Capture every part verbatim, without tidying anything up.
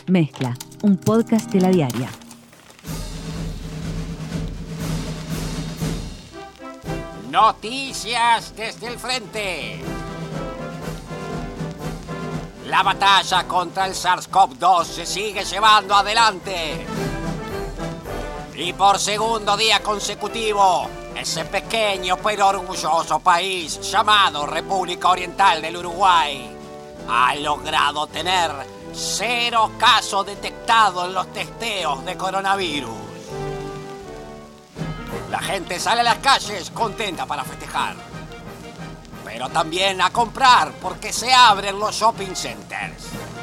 Mezcla, un podcast de La Diaria. Noticias desde el frente. La batalla contra el SARS-CoV dos se sigue llevando adelante. Y por segundo día consecutivo, ese pequeño pero orgulloso país llamado República Oriental del Uruguay ha logrado tener cero casos detectados en los testeos de coronavirus. La gente sale a las calles contenta para festejar, pero también a comprar porque se abren los shopping centers.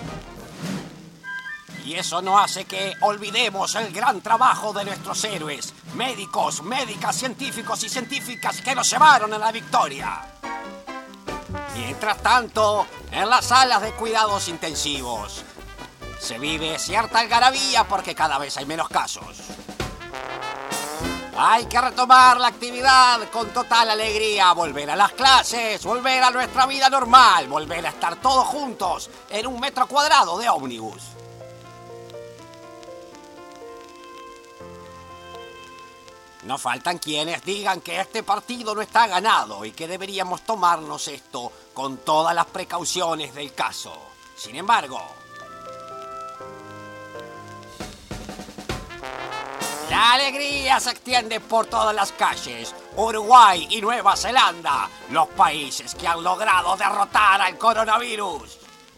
Y eso no hace que olvidemos el gran trabajo de nuestros héroes, médicos, médicas, científicos y científicas que nos llevaron a la victoria. Mientras tanto, en las salas de cuidados intensivos, se vive cierta algarabía porque cada vez hay menos casos. Hay que retomar la actividad con total alegría, volver a las clases, volver a nuestra vida normal, volver a estar todos juntos en un metro cuadrado de ómnibus. No faltan quienes digan que este partido no está ganado y que deberíamos tomarnos esto con todas las precauciones del caso. Sin embargo, la alegría se extiende por todas las calles. Uruguay y Nueva Zelanda, los países que han logrado derrotar al coronavirus.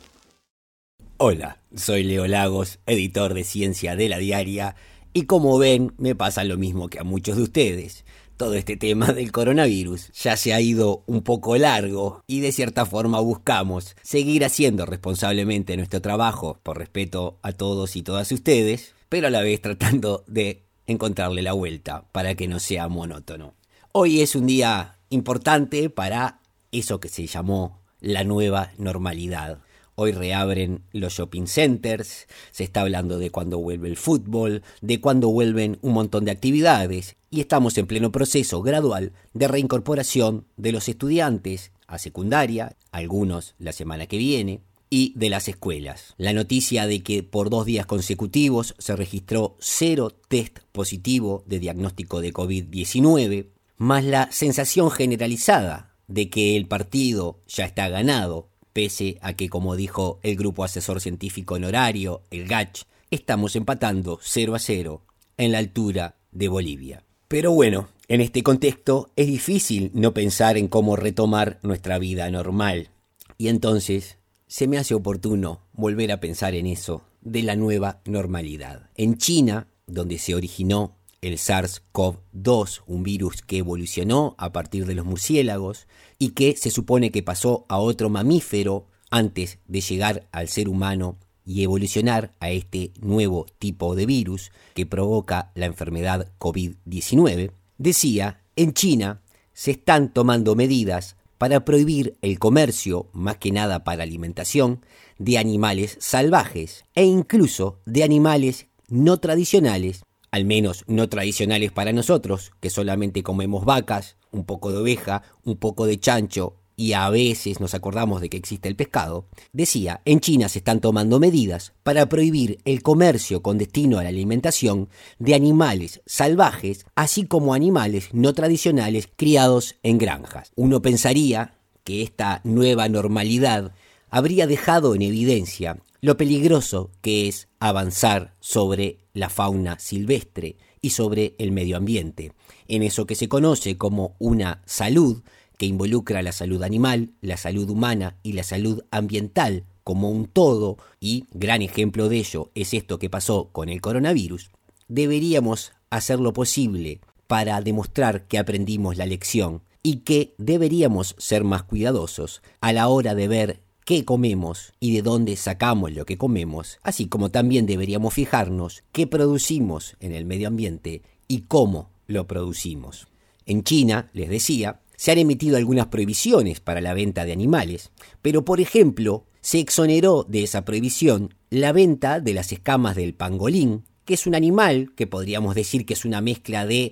Hola, soy Leo Lagos, editor de Ciencia de La Diaria, y como ven, me pasa lo mismo que a muchos de ustedes. Todo este tema del coronavirus ya se ha ido un poco largo y de cierta forma buscamos seguir haciendo responsablemente nuestro trabajo por respeto a todos y todas ustedes, pero a la vez tratando de encontrarle la vuelta para que no sea monótono. Hoy es un día importante para eso que se llamó la nueva normalidad. Hoy reabren los shopping centers, se está hablando de cuándo vuelve el fútbol, de cuándo vuelven un montón de actividades y estamos en pleno proceso gradual de reincorporación de los estudiantes a secundaria, algunos la semana que viene, y de las escuelas. La noticia de que por dos días consecutivos se registró cero test positivo de diagnóstico de covid diecinueve, más la sensación generalizada de que el partido ya está ganado, pese a que, como dijo el Grupo Asesor Científico Honorario, el G A C H, estamos empatando cero a cero en la altura de Bolivia. Pero bueno, en este contexto es difícil no pensar en cómo retomar nuestra vida normal. Y entonces se me hace oportuno volver a pensar en eso de la nueva normalidad. En China, donde se originó el SARS-CoV dos, un virus que evolucionó a partir de los murciélagos y que se supone que pasó a otro mamífero antes de llegar al ser humano y evolucionar a este nuevo tipo de virus que provoca la enfermedad covid diecinueve, decía, en China se están tomando medidas para prohibir el comercio, más que nada para alimentación, de animales salvajes e incluso de animales no tradicionales, al menos no tradicionales para nosotros, que solamente comemos vacas, un poco de oveja, un poco de chancho y a veces nos acordamos de que existe el pescado. Decía, en China se están tomando medidas para prohibir el comercio con destino a la alimentación de animales salvajes, así como animales no tradicionales criados en granjas. Uno pensaría que esta nueva normalidad habría dejado en evidencia lo peligroso que es avanzar sobre la fauna silvestre y sobre el medio ambiente, en eso que se conoce como una salud que involucra la salud animal, la salud humana y la salud ambiental como un todo, y gran ejemplo de ello es esto que pasó con el coronavirus. Deberíamos hacer lo posible para demostrar que aprendimos la lección y que deberíamos ser más cuidadosos a la hora de ver qué comemos y de dónde sacamos lo que comemos, así como también deberíamos fijarnos qué producimos en el medio ambiente y cómo lo producimos. En China, les decía, se han emitido algunas prohibiciones para la venta de animales, pero por ejemplo, se exoneró de esa prohibición la venta de las escamas del pangolín, que es un animal que podríamos decir que es una mezcla de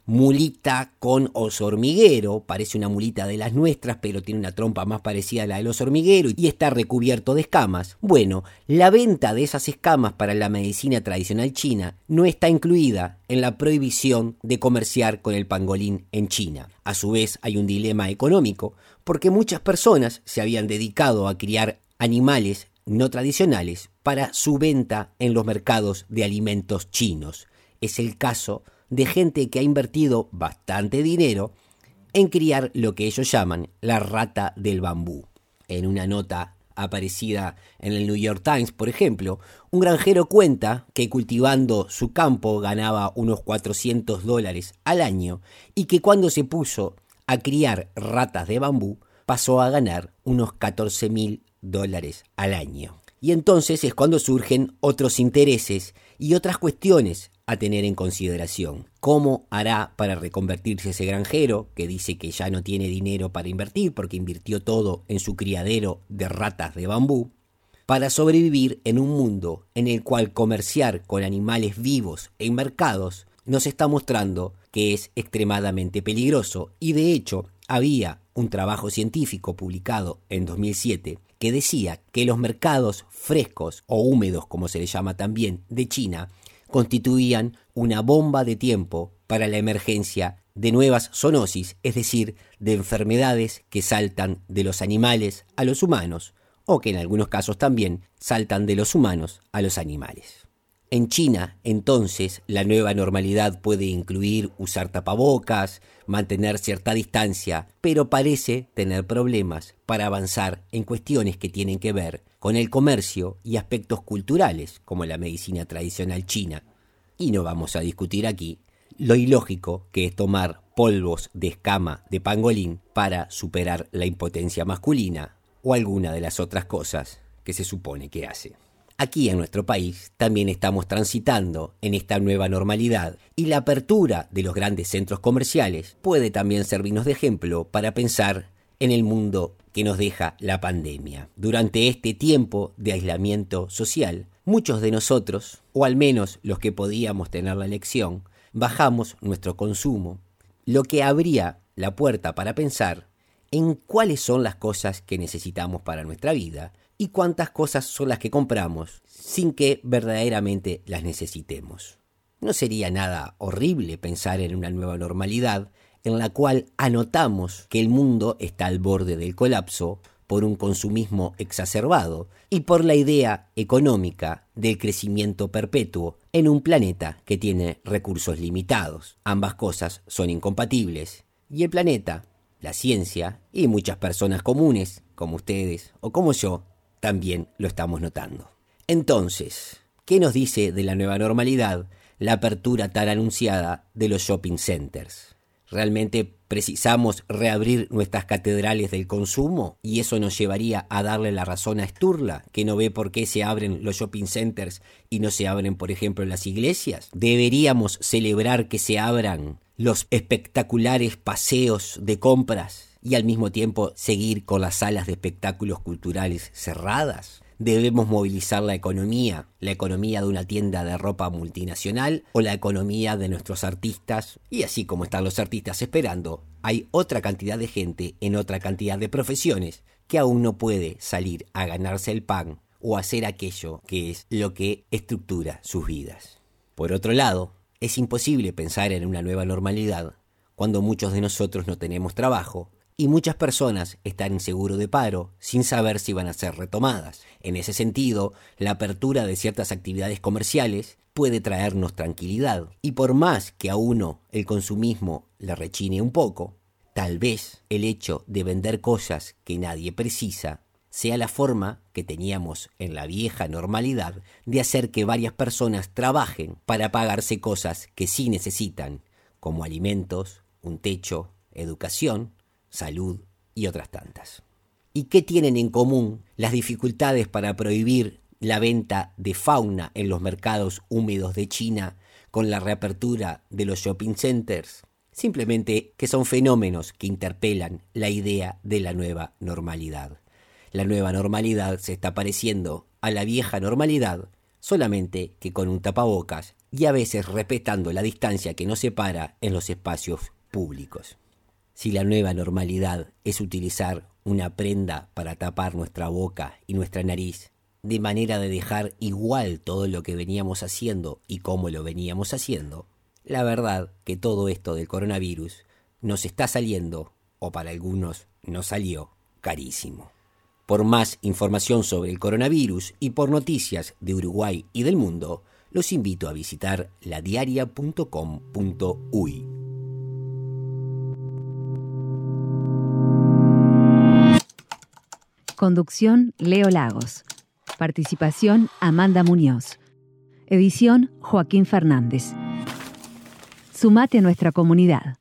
mulita con oso hormiguero, parece una mulita de las nuestras, pero tiene una trompa más parecida a la del oso hormiguero y está recubierto de escamas. Bueno, la venta de esas escamas para la medicina tradicional china no está incluida en la prohibición de comerciar con el pangolín en China. A su vez, hay un dilema económico, porque muchas personas se habían dedicado a criar animales no tradicionales para su venta en los mercados de alimentos chinos. Es el caso de gente que ha invertido bastante dinero en criar lo que ellos llaman la rata del bambú. En una nota aparecida en el New York Times, por ejemplo, un granjero cuenta que cultivando su campo ganaba unos cuatrocientos dólares al año y que cuando se puso a criar ratas de bambú pasó a ganar unos catorce mil dólares al año. Y entonces es cuando surgen otros intereses y otras cuestiones a tener en consideración. ¿Cómo hará para reconvertirse ese granjero que dice que ya no tiene dinero para invertir porque invirtió todo en su criadero de ratas de bambú? Para sobrevivir en un mundo en el cual comerciar con animales vivos en mercados nos está mostrando que es extremadamente peligroso, y de hecho había un trabajo científico publicado en dos mil siete que decía que los mercados frescos o húmedos, como se le llama también, de China, constituían una bomba de tiempo para la emergencia de nuevas zoonosis, es decir, de enfermedades que saltan de los animales a los humanos, o que en algunos casos también saltan de los humanos a los animales. En China, entonces, la nueva normalidad puede incluir usar tapabocas, mantener cierta distancia, pero parece tener problemas para avanzar en cuestiones que tienen que ver con el comercio y aspectos culturales, como la medicina tradicional china. Y no vamos a discutir aquí lo ilógico que es tomar polvos de escama de pangolín para superar la impotencia masculina o alguna de las otras cosas que se supone que hace. Aquí en nuestro país también estamos transitando en esta nueva normalidad y la apertura de los grandes centros comerciales puede también servirnos de ejemplo para pensar en el mundo que nos deja la pandemia. Durante este tiempo de aislamiento social, muchos de nosotros, o al menos los que podíamos tener la elección, bajamos nuestro consumo, lo que abría la puerta para pensar en cuáles son las cosas que necesitamos para nuestra vida y cuántas cosas son las que compramos sin que verdaderamente las necesitemos. ¿No sería nada horrible pensar en una nueva normalidad en la cual anotamos que el mundo está al borde del colapso por un consumismo exacerbado y por la idea económica del crecimiento perpetuo en un planeta que tiene recursos limitados? Ambas cosas son incompatibles y el planeta, la ciencia y muchas personas comunes, como ustedes o como yo, también lo estamos notando. Entonces, ¿qué nos dice de la nueva normalidad la apertura tan anunciada de los shopping centers? ¿Realmente precisamos reabrir nuestras catedrales del consumo? ¿Y eso nos llevaría a darle la razón a Sturla, que no ve por qué se abren los shopping centers y no se abren, por ejemplo, las iglesias? ¿Deberíamos celebrar que se abran los espectaculares paseos de compras y al mismo tiempo seguir con las salas de espectáculos culturales cerradas? ¿Debemos movilizar la economía, la economía de una tienda de ropa multinacional o la economía de nuestros artistas? Y así como están los artistas esperando, hay otra cantidad de gente en otra cantidad de profesiones que aún no puede salir a ganarse el pan o hacer aquello que es lo que estructura sus vidas. Por otro lado, es imposible pensar en una nueva normalidad cuando muchos de nosotros no tenemos trabajo y muchas personas están en seguro de paro sin saber si van a ser retomadas. En ese sentido, la apertura de ciertas actividades comerciales puede traernos tranquilidad. Y por más que a uno el consumismo le rechine un poco, tal vez el hecho de vender cosas que nadie precisa sea la forma que teníamos en la vieja normalidad de hacer que varias personas trabajen para pagarse cosas que sí necesitan, como alimentos, un techo, educación, salud y otras tantas. ¿Y qué tienen en común las dificultades para prohibir la venta de fauna en los mercados húmedos de China con la reapertura de los shopping centers? Simplemente que son fenómenos que interpelan la idea de la nueva normalidad. La nueva normalidad se está pareciendo a la vieja normalidad, solamente que con un tapabocas y a veces respetando la distancia que nos separa en los espacios públicos. Si la nueva normalidad es utilizar una prenda para tapar nuestra boca y nuestra nariz, de manera de dejar igual todo lo que veníamos haciendo y cómo lo veníamos haciendo, la verdad que todo esto del coronavirus nos está saliendo, o para algunos nos salió, carísimo. Por más información sobre el coronavirus y por noticias de Uruguay y del mundo, los invito a visitar ladiaria punto com punto uy. Conducción, Leo Lagos. Participación, Amanda Muñoz. Edición, Joaquín Fernández. Sumate a nuestra comunidad.